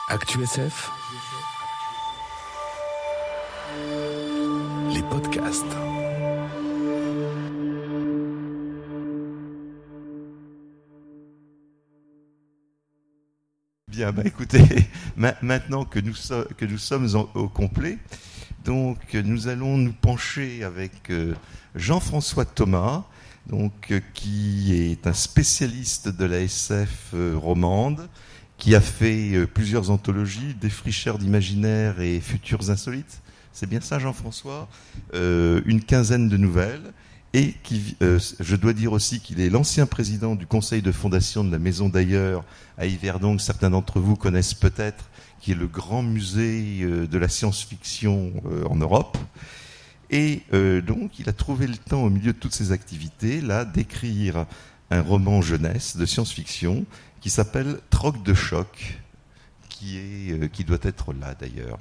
ActuSF, les podcasts. Bien, écoutez, maintenant que nous sommes au complet, donc nous allons nous pencher avec Jean-François Thomas, qui est un spécialiste de la SF romande, qui a fait plusieurs anthologies, Défricheurs d'imaginaire et Futurs insolites. C'est bien ça, Jean-François, une quinzaine de nouvelles. Et je dois dire aussi qu'il est l'ancien président du conseil de fondation de la Maison d'Ailleurs à Yverdon, que certains d'entre vous connaissent peut-être, qui est le grand musée de la science-fiction en Europe. Et donc, il a trouvé le temps, au milieu de toutes ces activités, là, d'écrire un roman jeunesse de science-fiction qui s'appelle Troc de choc, qui doit être là d'ailleurs.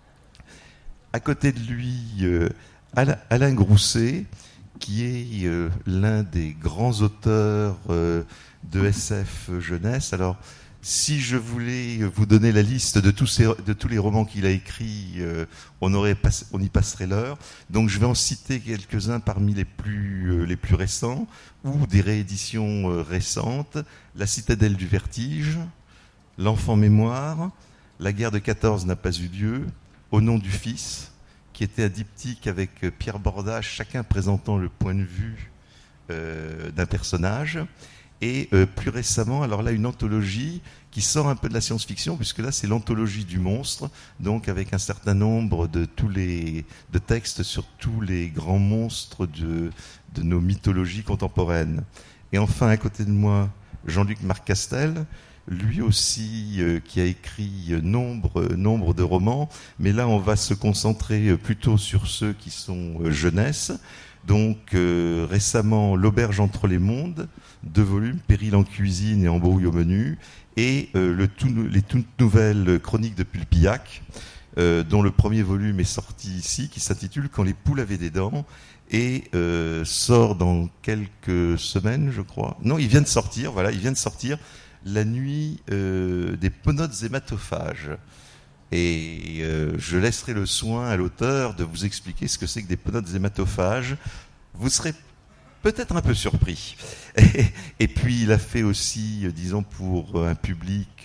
À côté de lui, Alain Grousset, qui est l'un des grands auteurs de SF jeunesse. Alors, si je voulais vous donner la liste de tous les romans qu'il a écrits, on y passerait l'heure. Donc, je vais en citer quelques-uns parmi les plus récents, ou des rééditions récentes. La Citadelle du Vertige, L'Enfant Mémoire, La guerre de 14 n'a pas eu lieu, Au nom du Fils, qui était un diptyque avec Pierre Bordage, chacun présentant le point de vue d'un personnage. Et plus récemment, alors là, une anthologie qui sort un peu de la science-fiction, puisque là, c'est l'anthologie du monstre, donc avec un certain nombre de textes sur tous les grands monstres de nos mythologies contemporaines. Et enfin, à côté de moi, Jean-Luc Marc-Castel, lui aussi qui a écrit nombre de romans, mais là on va se concentrer plutôt sur ceux qui sont jeunesse. Donc récemment, L'Auberge entre les mondes, 2 volumes, Péril en cuisine et Embrouille au menu, et les toutes nouvelles Chroniques de Pulpillac, dont le premier volume est sorti ici, qui s'intitule Quand les poules avaient des dents, et sort dans quelques semaines, je crois. Non, il vient de sortir, La nuit des ponotes hématophages. Et je laisserai le soin à l'auteur de vous expliquer ce que c'est que des ponotes hématophages. Vous serez peut-être un peu surpris. Et puis il a fait aussi, disons, pour un public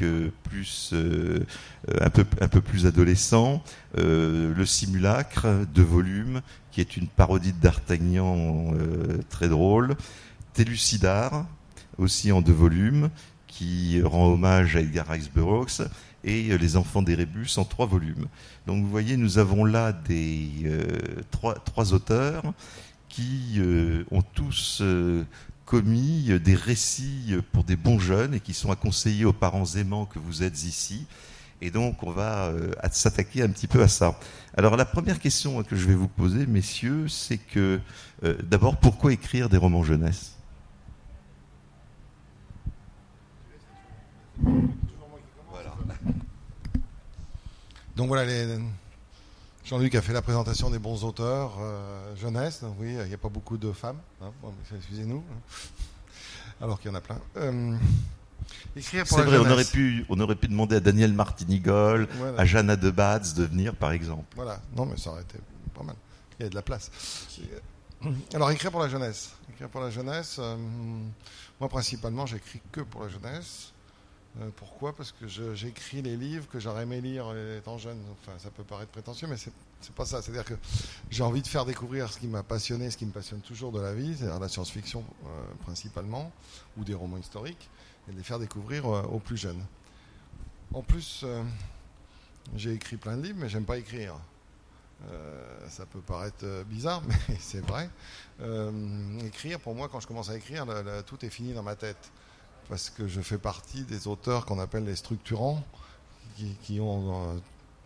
un peu plus adolescent, Le Simulacre, 2 volumes, qui est une parodie de D'Artagnan très drôle. Télucidar, aussi en 2 volumes, qui rend hommage à Edgar Rice Burroughs, et Les Enfants d'Érébus en 3 volumes. Donc vous voyez, nous avons là trois auteurs qui ont tous commis des récits pour des bons jeunes et qui sont à conseiller aux parents aimants que vous êtes ici. Et donc on va s'attaquer un petit peu à ça. Alors la première question que je vais vous poser, messieurs, c'est que d'abord, pourquoi écrire des romans jeunesse ? Voilà. Donc voilà, Jean-Luc a fait la présentation des bons auteurs jeunesse. Donc oui, il n'y a pas beaucoup de femmes, hein, bon, excusez-nous, alors qu'il y en a plein. Écrire pour c'est vrai, jeunesse. on aurait pu demander à Daniel Martinigol, voilà. À Jeanne Adebatz de venir, par exemple. Voilà, non mais ça aurait été pas mal. Il y a de la place. Alors écrire pour la jeunesse. Moi principalement, j'écris que pour la jeunesse. Pourquoi ? Parce que j'écris les livres que j'aurais aimé lire étant jeune. Enfin, ça peut paraître prétentieux, mais c'est pas ça. C'est-à-dire que j'ai envie de faire découvrir ce qui m'a passionné, ce qui me passionne toujours de la vie, c'est-à-dire la science-fiction principalement, ou des romans historiques, et de les faire découvrir aux plus jeunes. En plus, j'ai écrit plein de livres, mais j'aime pas écrire. Ça peut paraître bizarre, mais c'est vrai. Écrire, pour moi, quand je commence à écrire, tout est fini dans ma tête. Parce que je fais partie des auteurs qu'on appelle les structurants, qui ont,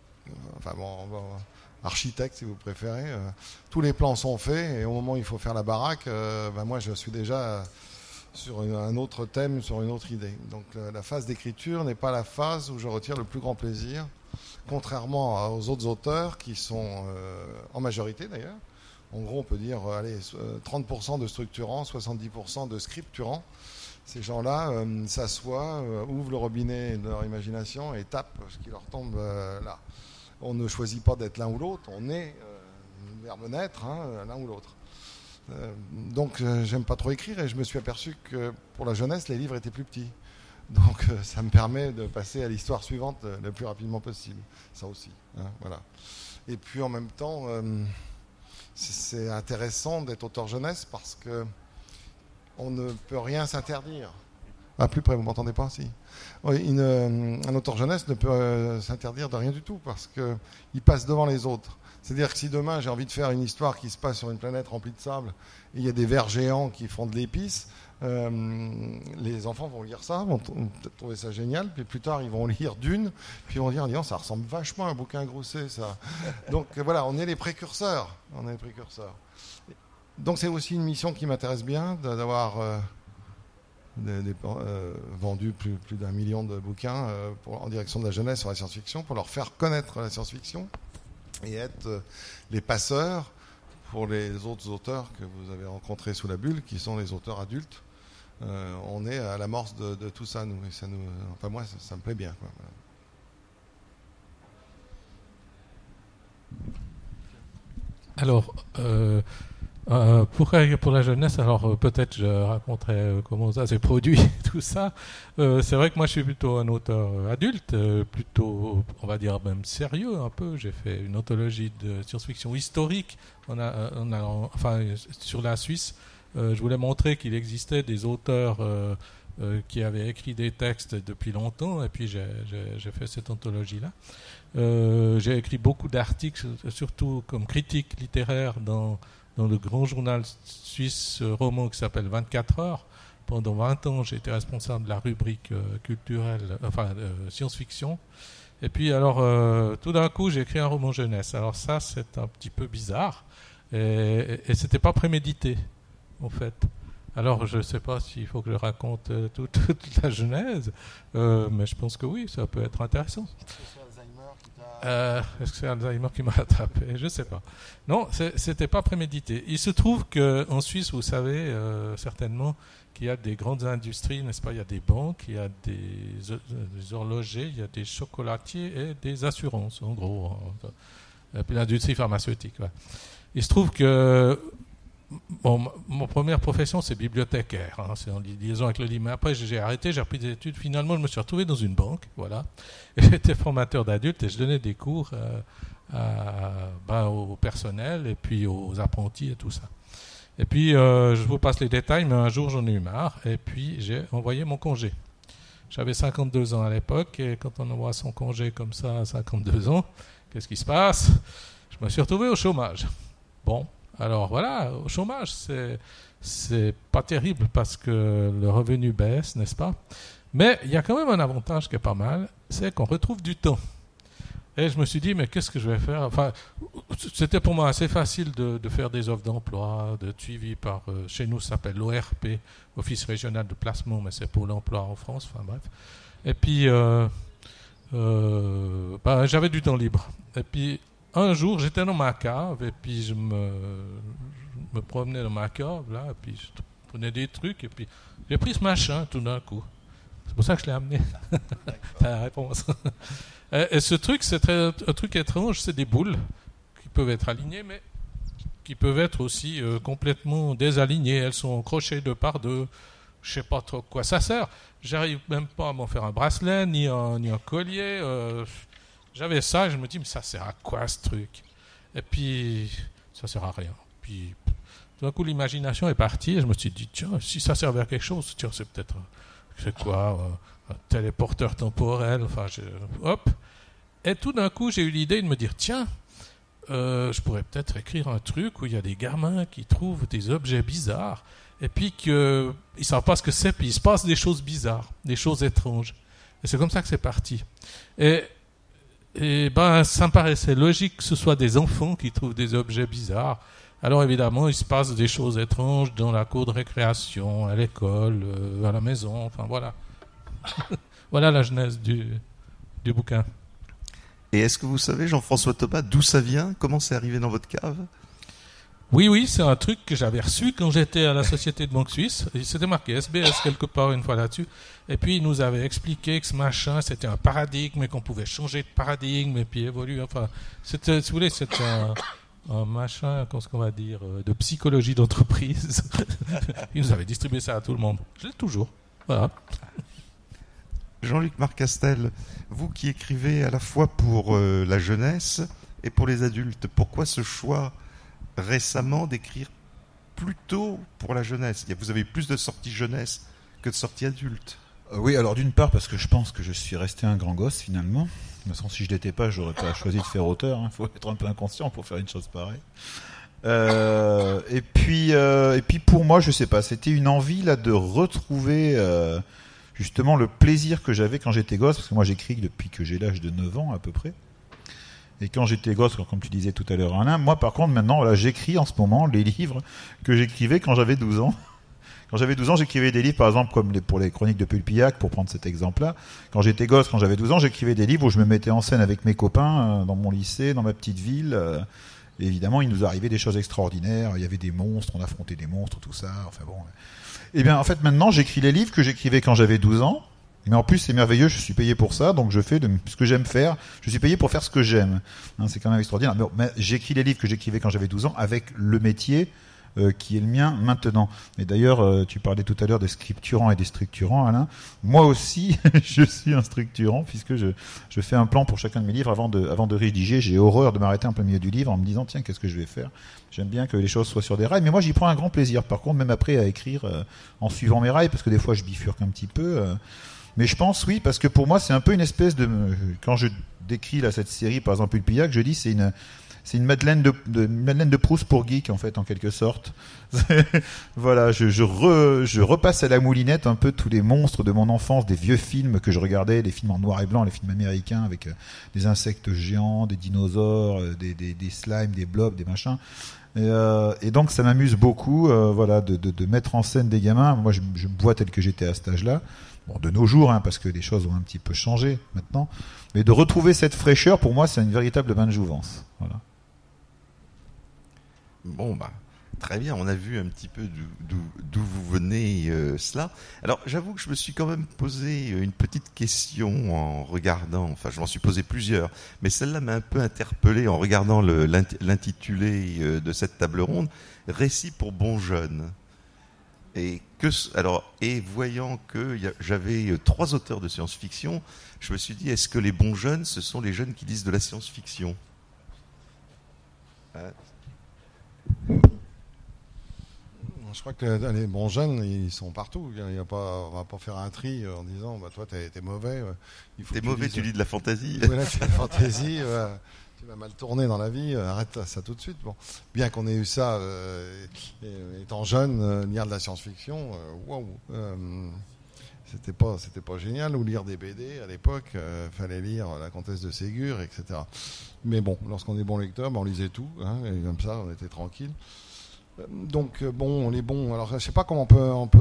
architectes si vous préférez, tous les plans sont faits et au moment où il faut faire la baraque, moi je suis déjà sur un autre thème, sur une autre idée. Donc la phase d'écriture n'est pas la phase où je retire le plus grand plaisir, contrairement aux autres auteurs qui sont en majorité d'ailleurs. En gros on peut dire 30% de structurants, 70% de scripturants. Ces gens-là s'assoient, ouvrent le robinet de leur imagination et tapent ce qui leur tombe là. On ne choisit pas d'être l'un ou l'autre, on est verbe naître, l'un ou l'autre. Donc j'aime pas trop écrire et je me suis aperçu que pour la jeunesse, les livres étaient plus petits. Donc ça me permet de passer à l'histoire suivante le plus rapidement possible. Ça aussi. Voilà. Et puis en même temps, c'est intéressant d'être auteur jeunesse parce que on ne peut rien s'interdire. À plus près, vous m'entendez pas? Si. Un auteur jeunesse ne peut s'interdire de rien du tout parce qu'il passe devant les autres. C'est-à-dire que si demain j'ai envie de faire une histoire qui se passe sur une planète remplie de sable et il y a des vers géants qui font de l'épice, les enfants vont lire ça, vont peut-être trouver ça génial, puis plus tard ils vont lire Dune, puis ils vont dire ça ressemble vachement à un bouquin grossé ça. Donc voilà, on est les précurseurs. Donc c'est aussi une mission qui m'intéresse bien d'avoir vendu plus d'1 million de bouquins en direction de la jeunesse sur la science-fiction pour leur faire connaître la science-fiction et être les passeurs pour les autres auteurs que vous avez rencontrés sous la bulle, qui sont les auteurs adultes. On est à l'amorce de tout ça, nous. Et ça nous, enfin moi, ça me plaît bien. Quoi. Voilà. Alors, pour la jeunesse, alors peut-être je raconterai comment ça s'est produit, tout ça. C'est vrai que moi je suis plutôt un auteur adulte, plutôt, on va dire même sérieux un peu. J'ai fait une anthologie de science-fiction historique sur la Suisse. Je voulais montrer qu'il existait des auteurs qui avaient écrit des textes depuis longtemps, et puis j'ai fait cette anthologie-là. J'ai écrit beaucoup d'articles, surtout comme critique littéraire dans le grand journal suisse roman qui s'appelle 24 heures. Pendant 20 ans, j'ai été responsable de la rubrique culturelle, science-fiction. Et puis, alors, tout d'un coup, j'ai écrit un roman jeunesse. Alors ça, c'est un petit peu bizarre. Et c'était pas prémédité, en fait. Alors, je ne sais pas s'il faut que je raconte toute la genèse, mais je pense que oui, ça peut être intéressant. Est-ce que c'est Alzheimer qui m'a attrapé? Je ne sais pas. Non, c'était pas prémédité. Il se trouve qu'en Suisse, vous savez certainement qu'il y a des grandes industries, n'est-ce pas? Il y a des banques, il y a des horlogers, il y a des chocolatiers et des assurances, en gros. Et puis l'industrie pharmaceutique. Ouais. Il se trouve que mon première profession, c'est bibliothécaire. C'est en liaison avec le livre. Mais après, j'ai arrêté, j'ai repris des études. Finalement, je me suis retrouvé dans une banque. Voilà. Et j'étais formateur d'adultes et je donnais des cours au personnel et puis aux apprentis et tout ça. Et puis, je vous passe les détails, mais un jour, j'en ai eu marre. Et puis, j'ai envoyé mon congé. J'avais 52 ans à l'époque. Et quand on envoie son congé comme ça à 52 ans, qu'est-ce qui se passe? Je me suis retrouvé au chômage. Bon. Alors voilà, au chômage, c'est pas terrible parce que le revenu baisse, n'est-ce pas? Mais il y a quand même un avantage qui est pas mal, c'est qu'on retrouve du temps. Et je me suis dit, mais qu'est-ce que je vais faire? Enfin, c'était pour moi assez facile de faire des offres d'emploi, de suivi par, chez nous ça s'appelle l'ORP, Office Régional de Placement, mais c'est pour l'emploi en France, enfin bref. Et puis, j'avais du temps libre. Et puis, un jour, j'étais dans ma cave et puis je me promenais dans ma cave, là, et puis je prenais des trucs et puis j'ai pris ce machin tout d'un coup. C'est pour ça que je l'ai amené. C'est la réponse. Et ce truc, c'est un truc étrange, c'est des boules qui peuvent être alignées, mais qui peuvent être aussi complètement désalignées. Elles sont crochées de par deux. Je sais pas trop quoi ça sert. J'arrive même pas à m'en faire un bracelet, ni un collier. J'avais ça et je me dis, mais ça sert à quoi ce truc? Et puis, ça sert à rien. Puis, tout d'un coup, l'imagination est partie et je me suis dit, tiens, si ça servait à quelque chose, tiens, c'est peut-être, c'est quoi, un téléporteur temporel, hop. Et tout d'un coup, j'ai eu l'idée de me dire, tiens, je pourrais peut-être écrire un truc où il y a des gamins qui trouvent des objets bizarres et puis qu'ils ne savent pas ce que c'est, puis il se passe des choses bizarres, des choses étranges. Et c'est comme ça que c'est parti. Et ça me paraissait logique que ce soit des enfants qui trouvent des objets bizarres. Alors évidemment, il se passe des choses étranges dans la cour de récréation, à l'école, à la maison, enfin voilà. Voilà la genèse du bouquin. Et est-ce que vous savez, Jean-François Thomas, d'où ça vient? Comment c'est arrivé dans votre cave? Oui, c'est un truc que j'avais reçu quand j'étais à la Société de Banque Suisse. C'était marqué SBS quelque part une fois là-dessus. Et puis, il nous avait expliqué que ce machin, c'était un paradigme et qu'on pouvait changer de paradigme et puis évoluer. Enfin, c'était, si vous voulez, c'était un machin, qu'est-ce qu'on va dire, de psychologie d'entreprise. Il nous avait distribué ça à tout le monde. Je l'ai toujours. Voilà. Jean-Luc Marcastel, vous qui écrivez à la fois pour la jeunesse et pour les adultes, pourquoi ce choix récemment d'écrire plutôt pour la jeunesse? Vous avez plus de sorties jeunesse que de sorties adultes. Oui, alors d'une part parce que je pense que je suis resté un grand gosse finalement. De toute façon, si je l'étais pas, j'aurais pas choisi de faire auteur. Il faut être un peu inconscient pour faire une chose pareille. Et puis pour moi, je sais pas, c'était une envie là de retrouver justement le plaisir que j'avais quand j'étais gosse, parce que moi j'écris depuis que j'ai l'âge de 9 ans à peu près. Et quand j'étais gosse, comme tu disais tout à l'heure Alain, moi par contre maintenant, voilà, j'écris en ce moment les livres que j'écrivais quand j'avais 12 ans. Quand j'avais 12 ans, j'écrivais des livres, par exemple, comme pour les chroniques de Pulpillac, pour prendre cet exemple-là. Quand j'étais gosse, quand j'avais 12 ans, j'écrivais des livres où je me mettais en scène avec mes copains dans mon lycée, dans ma petite ville. Et évidemment, il nous arrivait des choses extraordinaires. Il y avait des monstres, on affrontait des monstres, tout ça. Enfin bon. Et bien, en fait, maintenant, j'écris les livres que j'écrivais quand j'avais 12 ans. Mais en plus, c'est merveilleux, je suis payé pour ça, donc je fais ce que j'aime faire. Je suis payé pour faire ce que j'aime. C'est quand même extraordinaire. Mais j'écris les livres que j'écrivais quand j'avais 12 ans avec le métier qui est le mien maintenant. Et d'ailleurs, tu parlais tout à l'heure des scripturants et des structurants, Alain. Moi aussi, je suis un structurant, puisque je fais un plan pour chacun de mes livres avant de rédiger. J'ai horreur de m'arrêter en plein milieu du livre en me disant, tiens, qu'est-ce que je vais faire? J'aime bien que les choses soient sur des rails, mais moi j'y prends un grand plaisir. Par contre, même après à écrire en suivant mes rails, parce que des fois je bifurque un petit peu. Mais je pense, oui, parce que pour moi c'est un peu une espèce de... Quand je décris là, cette série, par exemple Pulpillac, je dis c'est une Madeleine de Proust pour geek, en fait, en quelque sorte. Voilà, je repasse à la moulinette un peu tous les monstres de mon enfance, des vieux films que je regardais, les films en noir et blanc, les films américains avec des insectes géants, des dinosaures, des slimes, des blobs, des machins. Et donc ça m'amuse beaucoup, voilà, de mettre en scène des gamins. Moi, je me vois tel que j'étais à cet âge-là. Bon, de nos jours, parce que les choses ont un petit peu changé maintenant. Mais de retrouver cette fraîcheur, pour moi, c'est une véritable bain de jouvence. Voilà. Bon, très bien, on a vu un petit peu d'où vous venez cela. Alors, j'avoue que je me suis quand même posé une petite question en regardant, enfin, je m'en suis posé plusieurs, mais celle-là m'a un peu interpellé en regardant l'intitulé de cette table ronde, Récit pour bons jeunes. Et voyant que j'avais 3 auteurs de science-fiction, je me suis dit, est-ce que les bons jeunes, ce sont les jeunes qui lisent de la science-fiction? Je crois que les bons jeunes, ils sont partout. On va pas faire un tri en disant, toi, t'es mauvais. T'es mauvais, tu lis de la fantaisie. Voilà, tu lis de la fantaisie. Tu vas mal tourner dans la vie. Arrête ça tout de suite. Bon, bien qu'on ait eu ça étant jeune, lire de la science-fiction, waouh. C'était pas génial, ou lire des BD à l'époque, fallait lire La Comtesse de Ségur, etc. Mais bon, lorsqu'on est bon lecteur, on lisait tout, et comme ça, on était tranquille. Donc bon, les bons. Alors, je sais pas comment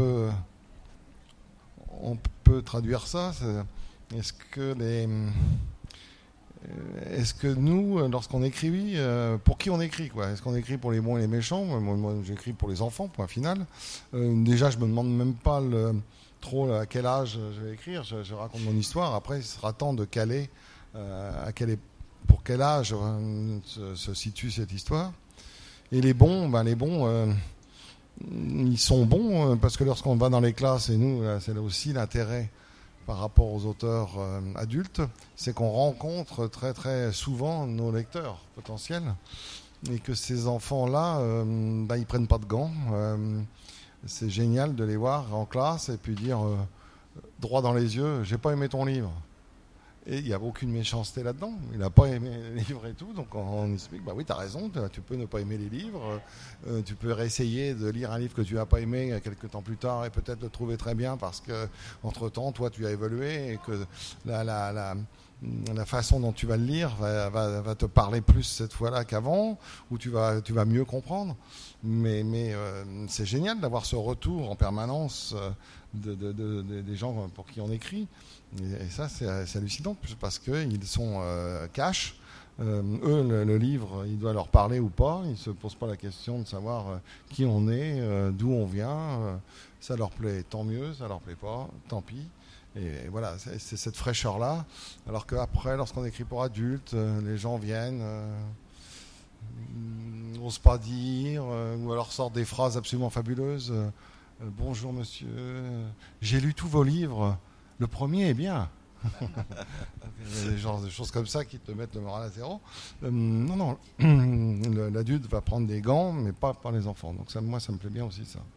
on peut traduire ça. Est-ce que nous, lorsqu'on écrit, pour qui on écrit, quoi? Est-ce qu'on écrit pour les bons et les méchants? Moi, j'écris pour les enfants, point final. Déjà, je me demande même pas trop à quel âge je vais écrire. Je raconte mon histoire. Après, il sera temps de caler pour quel âge se situe cette histoire. Et les bons, ils sont bons parce que lorsqu'on va dans les classes, et nous, c'est là aussi l'intérêt par rapport aux auteurs adultes, c'est qu'on rencontre très très souvent nos lecteurs potentiels et que ces enfants-là, ils prennent pas de gants. C'est génial de les voir en classe et puis dire droit dans les yeux, j'ai pas aimé ton livre. Et il n'y a aucune méchanceté là-dedans. Il n'a pas aimé les livres et tout. Donc on explique, oui, tu as raison, tu peux ne pas aimer les livres. Tu peux réessayer de lire un livre que tu n'as pas aimé quelques temps plus tard et peut-être le trouver très bien parce que entre-temps, toi, tu as évolué et que la façon dont tu vas le lire va te parler plus cette fois-là qu'avant, ou tu vas mieux comprendre. Mais c'est génial d'avoir ce retour en permanence des gens pour qui on écrit. Et ça, c'est hallucinant parce qu'ils sont cash eux, le livre, il doit leur parler ou pas. Ils ne se posent pas la question de savoir qui on est, d'où on vient. Ça leur plaît, tant mieux. Ça leur plaît pas, tant pis. Et voilà, c'est cette fraîcheur-là. Alors qu'après, lorsqu'on écrit pour adultes, les gens viennent, n'osent pas dire, ou alors sortent des phrases absolument fabuleuses. Bonjour monsieur, j'ai lu tous vos livres. Le premier est bien. Des genres de choses comme ça qui te mettent le moral à zéro. Non, l'adulte va prendre des gants, mais pas par les enfants. Donc ça, moi, ça me plaît bien aussi, ça.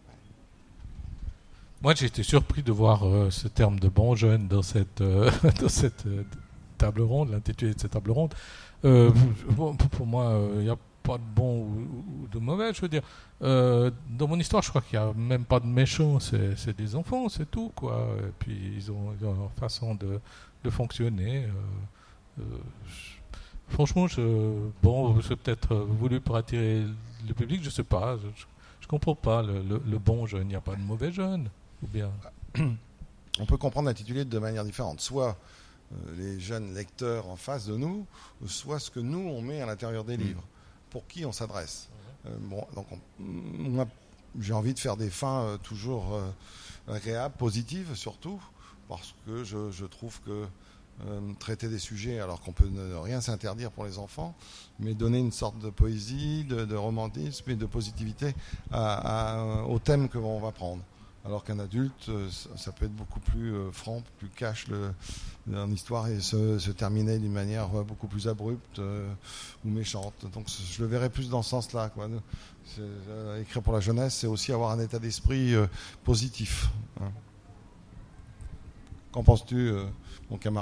Moi, j'ai été surpris de voir ce terme de bon jeune dans cette table ronde, l'intitulé de cette table ronde. Pour moi, il n'y a pas de bon ou de mauvais, je veux dire. Dans mon histoire, je crois qu'il n'y a même pas de méchants, c'est des enfants, c'est tout, quoi. Et puis, ils ont leur façon de fonctionner. Franchement, c'est peut-être voulu pour attirer le public, je sais pas. Je comprends pas le bon jeune. Il n'y a pas de mauvais jeune, ou bien. On peut comprendre l'intitulé de manière différente. Soit les jeunes lecteurs en face de nous, soit ce que nous, on met à l'intérieur des livres. Pour qui on s'adresse. Donc moi, j'ai envie de faire des fins toujours agréables, positives surtout, parce que je trouve que traiter des sujets, alors qu'on peut ne rien s'interdire pour les enfants, mais donner une sorte de poésie, de romantisme et de positivité au thème que l'on va prendre. Alors qu'un adulte, ça peut être beaucoup plus franc, plus cash en histoire et se terminer d'une manière beaucoup plus abrupte ou méchante. Donc je le verrais plus dans ce sens-là, quoi. Écrire pour la jeunesse, c'est aussi avoir un état d'esprit positif. Hein. Qu'en penses-tu, mon camarade ?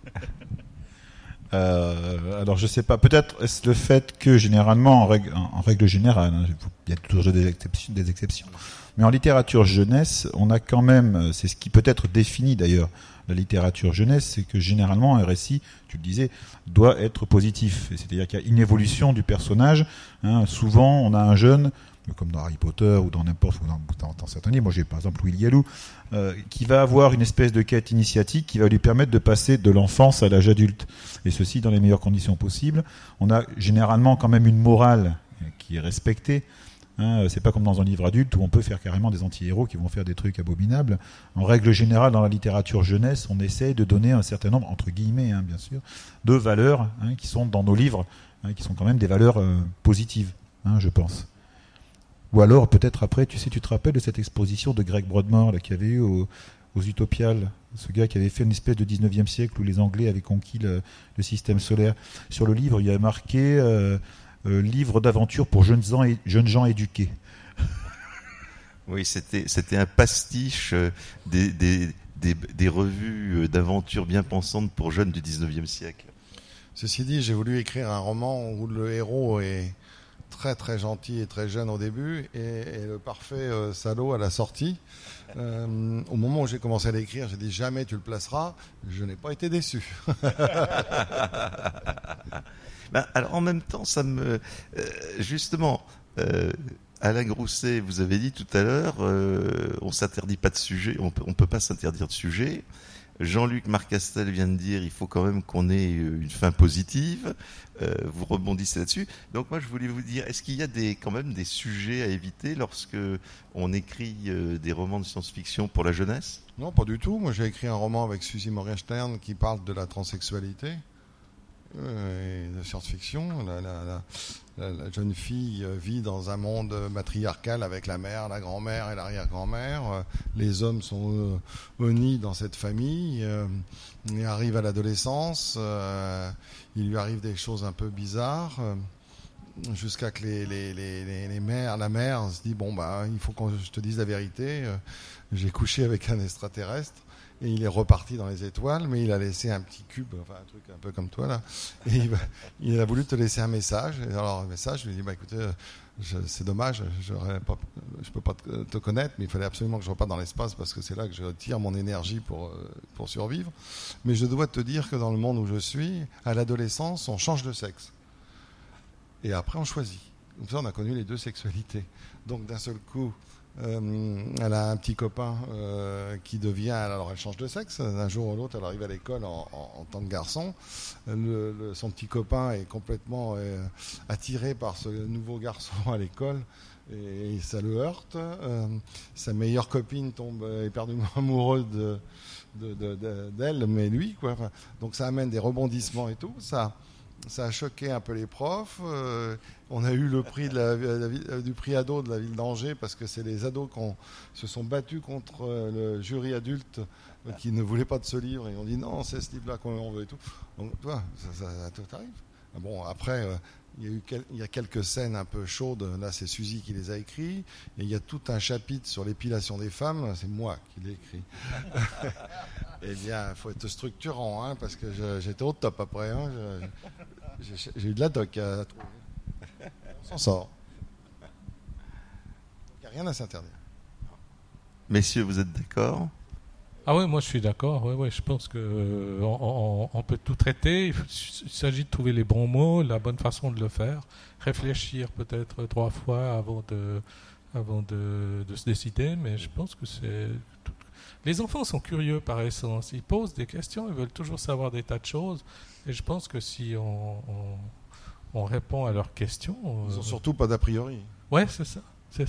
Alors je sais pas, peut-être est-ce le fait que généralement, en règle générale, hein, il y a toujours des exceptions, mais en littérature jeunesse, on a quand même, c'est ce qui peut-être définit d'ailleurs la littérature jeunesse, c'est que généralement un récit, tu le disais, doit être positif, c'est-à-dire qu'il y a une évolution du personnage. Hein. Souvent on a un jeune, comme dans Harry Potter ou dans n'importe où, dans certains livres, moi j'ai par exemple Will Yalou, qui va avoir une espèce de quête initiatique qui va lui permettre de passer de l'enfance à l'âge adulte, et ceci dans les meilleures conditions possibles. On a généralement quand même une morale qui est respectée. Hein, c'est pas comme dans un livre adulte où on peut faire carrément des anti-héros qui vont faire des trucs abominables. En règle générale, dans la littérature jeunesse, on essaie de donner un certain nombre, entre guillemets, hein, bien sûr, de valeurs qui sont dans nos livres, qui sont quand même des valeurs positives, je pense. Ou alors, peut-être après, tu te rappelles de cette exposition de Greg Broadmoor là, qu'il y avait eu aux Utopiales, ce gars qui avait fait une espèce de 19e siècle où les Anglais avaient conquis le système solaire. Sur le livre, il y a marqué livre d'aventure pour jeunes gens éduqués. Oui, c'était un pastiche des revues d'aventure bien pensantes pour jeunes du 19e siècle. Ceci dit, j'ai voulu écrire un roman où le héros est très très gentil et très jeune au début et le parfait salaud à la sortie. Au moment où j'ai commencé à l'écrire, j'ai dit jamais tu le placeras. Je n'ai pas été déçu. Alors en même temps, ça me justement Alain Grousset, vous avez dit tout à l'heure, on s'interdit pas de sujet, on peut pas s'interdire de sujet. Jean-Luc Marcastel vient de dire il faut quand même qu'on ait une fin positive. Vous rebondissez là-dessus. Donc moi je voulais vous dire, est-ce qu'il y a quand même des sujets à éviter lorsque on écrit des romans de science-fiction pour la jeunesse ? Non, pas du tout. Moi j'ai écrit un roman avec Suzy Morgenstern qui parle de la transsexualité et de science-fiction. La jeune fille vit dans un monde matriarcal avec la mère, la grand-mère et l'arrière-grand-mère. Les hommes sont honnis dans cette famille. Il arrive à l'adolescence. Il lui arrive des choses un peu bizarres. Jusqu'à que la mère se dit il faut que je te dise la vérité. J'ai couché avec un extraterrestre. Et il est reparti dans les étoiles, mais il a laissé un petit cube, enfin un truc un peu comme toi là. Et il a voulu te laisser un message. Et alors le message, je lui ai dit écoutez, c'est dommage, je peux pas te connaître, mais il fallait absolument que je reparte dans l'espace parce que c'est là que je tire mon énergie pour survivre. Mais je dois te dire que dans le monde où je suis, à l'adolescence, on change de sexe. Et après, on choisit. Comme ça, on a connu les deux sexualités. Donc d'un seul coup, Elle a un petit copain qui devient, alors elle change de sexe, d'un jour ou l'autre elle arrive à l'école en tant que garçon. Son petit copain est complètement attiré par ce nouveau garçon à l'école et ça le heurte. Sa meilleure copine tombe éperdument amoureuse d'elle, mais lui, quoi. Enfin, donc ça amène des rebondissements et tout. Ça a choqué un peu les profs. On a eu le prix du prix ado de la ville d'Angers parce que c'est les ados qui se sont battus contre le jury adulte qui ne voulait pas de ce livre et on dit non, c'est ce livre-là qu'on veut et tout. Donc toi, ça tout arrive. Bon, après, il y a quelques scènes un peu chaudes. Là, c'est Suzy qui les a écrits. Et il y a tout un chapitre sur l'épilation des femmes. C'est moi qui l'ai écrit. Eh bien, il faut être structurant, hein, parce que j'étais au top après. Hein. J'ai eu de la doc à trouver. On s'en sort. Il n'y a rien à s'interdire. Messieurs, vous êtes d'accord ? Ah oui, moi je suis d'accord. Ouais, je pense que on peut tout traiter. Il s'agit de trouver les bons mots, la bonne façon de le faire. Réfléchir peut-être 3 fois avant de se décider. Mais je pense que les enfants sont curieux par essence. Ils posent des questions, ils veulent toujours savoir des tas de choses. Et je pense que si on répond à leurs questions... Ils n'ont surtout pas d'a priori. Ouais, c'est ça.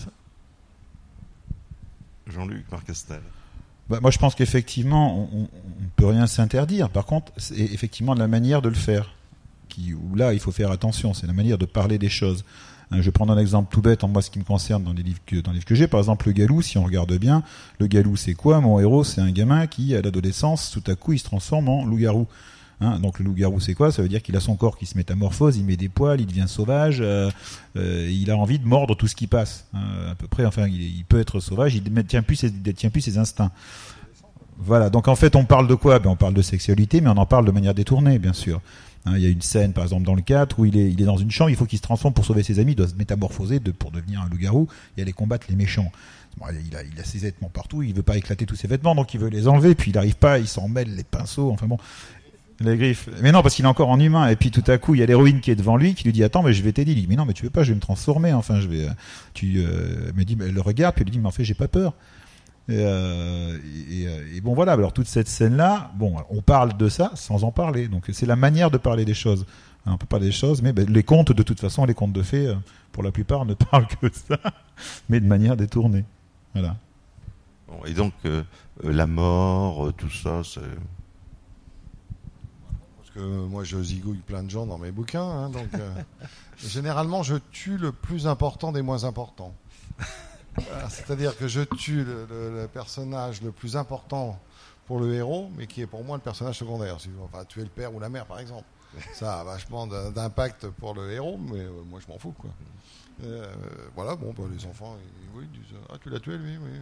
Jean-Luc, Marc Castel. Moi, je pense qu'effectivement, on ne peut rien s'interdire. Par contre, c'est effectivement la manière de le faire. Où là, il faut faire attention. C'est la manière de parler des choses. Je vais prendre un exemple tout bête, en moi, ce qui me concerne dans les livres que j'ai. Par exemple, le Galou, si on regarde bien, le Galou, c'est quoi ? Mon héros, c'est un gamin qui, à l'adolescence, tout à coup, il se transforme en loup-garou. Donc le loup-garou, c'est quoi ? Ça veut dire qu'il a son corps qui se métamorphose, il met des poils, il devient sauvage, il a envie de mordre tout ce qui passe. À peu près, enfin, il peut être sauvage, il ne tient plus ses instincts. Voilà, donc en fait, on parle de quoi ? On parle de sexualité, mais on en parle de manière détournée, bien sûr. Il y a une scène, par exemple, dans le 4, où il est dans une chambre, il faut qu'il se transforme pour sauver ses amis, il doit se métamorphoser pour devenir un loup-garou et aller combattre les méchants. Bon, il a ses vêtements partout, il veut pas éclater tous ses vêtements, donc il veut les enlever, puis il n'arrive pas, il s'en mêle les pinceaux, enfin bon... Les griffes. Mais non, parce qu'il est encore en humain. Et puis tout à coup, il y a l'héroïne qui est devant lui, qui lui dit attends, mais je vais t'aider. Il dit mais non, mais tu veux pas, je vais me transformer. Enfin, je vais. Elle me dit, mais elle le regarde, puis elle lui dit mais en fait, j'ai pas peur. Et bon voilà. Alors toute cette scène-là, bon, on parle de ça sans en parler. Donc c'est la manière de parler des choses. On peut parler des choses, mais les contes, de toute façon, les contes de fées, pour la plupart, ne parlent que de ça, mais de manière détournée. Voilà. Bon, et donc la mort, tout ça, c'est. Que moi je zigouille plein de gens dans mes bouquins, hein, donc généralement je tue le plus important des moins importants. C'est-à-dire que je tue le personnage le plus important pour le héros, mais qui est pour moi le personnage secondaire. Enfin, tuer le père ou la mère, par exemple. Ça a vachement d'impact pour le héros, mais moi je m'en fous, quoi. Voilà, bon, les enfants, ils disent ah, tu l'as tué lui, oui.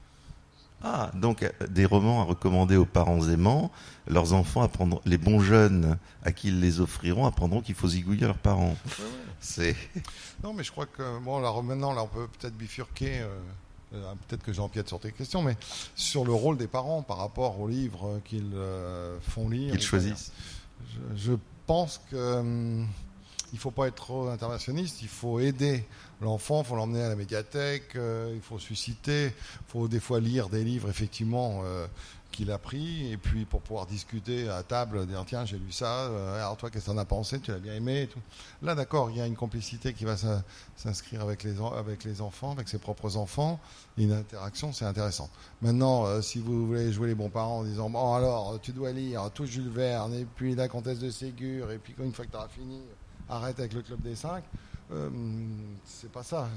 Ah, donc des romans à recommander aux parents aimants. Leurs enfants apprendront, les bons jeunes à qui ils les offriront apprendront qu'il faut zigouiller leurs parents. Ouais. C'est. Non, mais je crois que maintenant, on peut peut-être bifurquer. Peut-être que j'empiète sur tes questions, mais sur le rôle des parents par rapport aux livres qu'ils font lire. Qu'ils choisissent. Je pense que il faut pas être trop interventionniste. Il faut aider l'enfant, il faut l'emmener à la médiathèque, il faut susciter, il faut des fois lire des livres effectivement qu'il a pris, et puis pour pouvoir discuter à table, dire tiens j'ai lu ça, alors toi qu'est-ce que t'en as pensé, tu l'as bien aimé et tout. Là d'accord, il y a une complicité qui va s'inscrire avec les enfants, avec ses propres enfants, et une interaction, c'est intéressant. Maintenant, si vous voulez jouer les bons parents en disant bon alors tu dois lire tout Jules Verne, et puis la Comtesse de Ségur, et puis une fois que tu auras fini, arrête avec le Club des 5. C'est pas ça.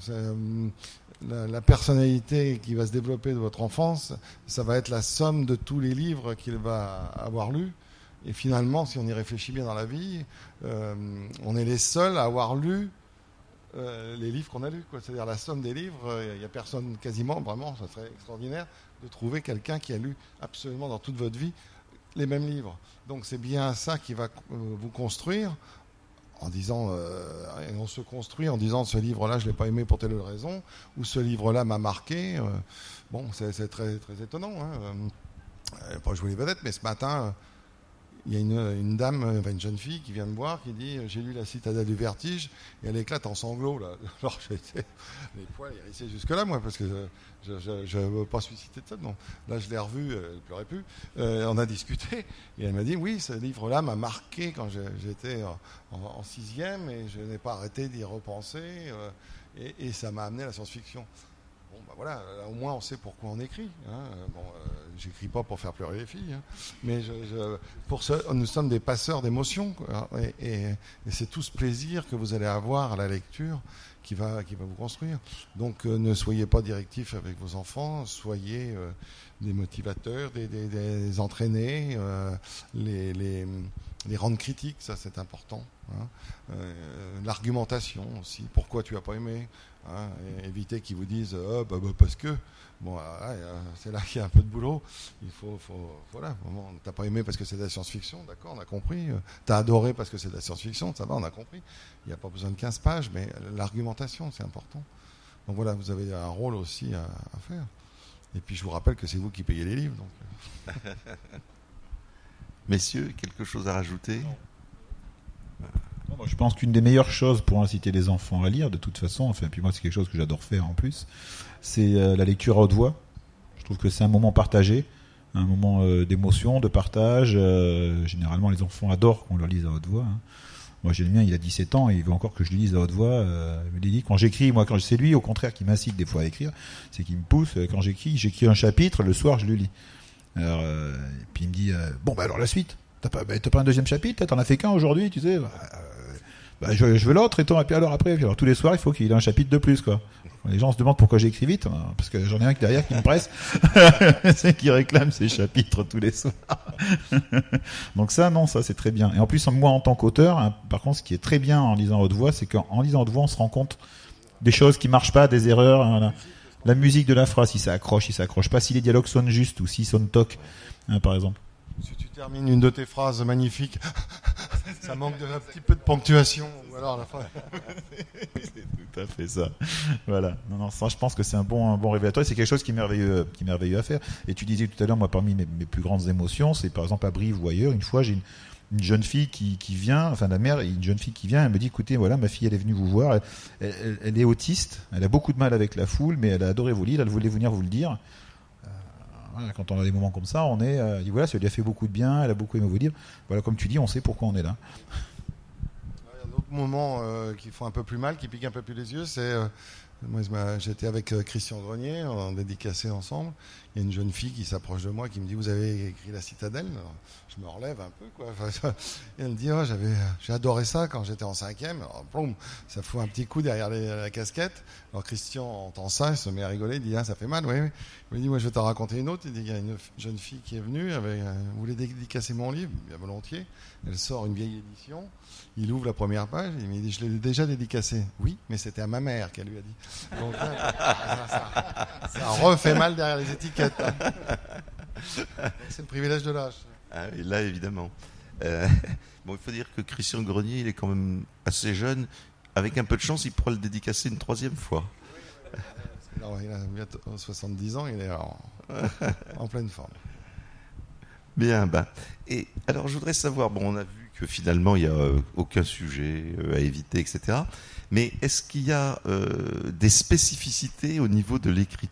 La personnalité qui va se développer de votre enfance, ça va être la somme de tous les livres qu'il va avoir lus. Et finalement, si on y réfléchit bien dans la vie, on est les seuls à avoir lu les livres qu'on a lus, quoi. C'est-à-dire la somme des livres, il n'y a personne quasiment, vraiment, ça serait extraordinaire de trouver quelqu'un qui a lu absolument dans toute votre vie les mêmes livres. Donc c'est bien ça qui va vous construire. En disant, on se construit en disant ce livre-là, je ne l'ai pas aimé pour telle raison, ou ce livre-là m'a marqué. Bon, c'est très, très étonnant. Pas jouer les vedettes, mais ce matin, il y a une dame, une jeune fille qui vient me voir, qui dit j'ai lu La Citadelle du Vertige, et elle éclate en sanglots là. Alors les poils hérissaient jusque là moi, parce que je ne veux pas susciter de ça. Non. Là je l'ai revue, elle pleurait plus. On a discuté et elle m'a dit oui, ce livre-là m'a marqué quand j'étais en 6e et je n'ai pas arrêté d'y repenser et ça m'a amené à la science-fiction. Bon, bah voilà, là, au moins on sait pourquoi on écrit. Hein. J'écris pas pour faire pleurer les filles, hein. Mais nous sommes des passeurs d'émotions, quoi. Et c'est tout ce plaisir que vous allez avoir à la lecture qui va vous construire. Donc ne soyez pas directifs avec vos enfants, soyez des motivateurs, des entraînés, les rendre critiques, ça c'est important. Hein. L'argumentation aussi, pourquoi tu n'as pas aimé, hein, et éviter qu'ils vous disent parce que bon, c'est là qu'il y a un peu de boulot. Il faut voilà, t'as pas aimé parce que c'est de la science-fiction, d'accord, on a compris. T'as adoré parce que c'est de la science-fiction, ça va, on a compris. Il n'y a pas besoin de 15 pages, mais l'argumentation c'est important. Donc voilà, vous avez un rôle aussi à faire. Et puis je vous rappelle que c'est vous qui payez les livres. Donc. Messieurs, quelque chose à rajouter ? Non, moi, je pense qu'une des meilleures choses pour inciter les enfants à lire, de toute façon, enfin, puis moi c'est quelque chose que j'adore faire en plus, c'est la lecture à haute voix. Je trouve que c'est un moment partagé, un moment d'émotion, de partage. Généralement, les enfants adorent qu'on leur lise à haute voix. Hein. Moi, j'ai le mien, il a 17 ans et il veut encore que je lui lise à haute voix. Il me dit, quand j'écris, c'est lui, au contraire, qui m'incite des fois à écrire, c'est qu'il me pousse. Quand j'écris un chapitre, le soir, je le lis. Alors, et puis il me dit, alors la suite. T'as pas un deuxième chapitre, t'en as fait qu'un aujourd'hui, tu sais. Je veux l'autre, et puis alors après, alors tous les soirs, il faut qu'il ait un chapitre de plus, quoi. Les gens se demandent pourquoi j'écris vite, parce que j'en ai un derrière qui me presse, c'est qui réclame ses chapitres tous les soirs. Donc ça c'est très bien. Et en plus, moi, en tant qu'auteur, hein, par contre, ce qui est très bien en lisant à haute voix, c'est qu'en lisant à haute voix, on se rend compte des choses qui marchent pas, des erreurs. Hein, la musique de la phrase, si ça accroche pas, si les dialogues sonnent justes ou s'ils sonnent toc, hein, par exemple. Si tu termines une de tes phrases magnifiques, ça manque un petit peu de ponctuation, ou alors à la fin. C'est tout à fait ça. Voilà. Non, ça, je pense que c'est un bon révélateur. Et c'est quelque chose qui est merveilleux à faire. Et tu disais tout à l'heure, moi, parmi mes plus grandes émotions, c'est par exemple à Brive ou ailleurs. Une fois, j'ai une jeune fille qui vient, enfin la mère, une jeune fille qui vient, elle me dit, écoutez, voilà, ma fille, elle est venue vous voir. Elle est autiste. Elle a beaucoup de mal avec la foule, mais elle a adoré vous lire. Elle voulait venir vous le dire. Voilà, quand on a des moments comme ça, on est dit voilà, ça lui a fait beaucoup de bien, elle a beaucoup aimé vous dire. Voilà, comme tu dis, on sait pourquoi on est là. Il y a d'autres moments qui font un peu plus mal, qui piquent un peu plus les yeux. C'est moi, j'étais avec Christian Grenier, on dédicacé ensemble. Il y a une jeune fille qui s'approche de moi, qui me dit vous avez écrit La Citadelle. Alors, je me relève un peu, quoi. Enfin, et elle me dit j'ai adoré ça quand j'étais en 5e. Alors, boum, ça fout un petit coup derrière la casquette. Alors Christian entend ça, il se met à rigoler, il dit ça fait mal, oui. Il me dit moi je vais t'en raconter une autre. Il dit il y a une jeune fille qui est venue, elle voulait dédicacer mon livre, bien volontiers. Elle sort une vieille édition. Il ouvre la première page, il me dit je l'ai déjà dédicacé. Oui, mais c'était à ma mère qu'elle lui a dit. Donc ça refait mal derrière les étiquettes. C'est le privilège de l'âge. Ah oui, là évidemment. Il faut dire que Christian Grenier, il est quand même assez jeune. Avec un peu de chance, il pourra le dédicacer une 3e fois. Alors, il a bientôt 70 ans, il est en pleine forme. Bien, et alors je voudrais savoir, on a vu que finalement il n'y a aucun sujet à éviter, etc. Mais est-ce qu'il y a des spécificités au niveau de l'écriture ?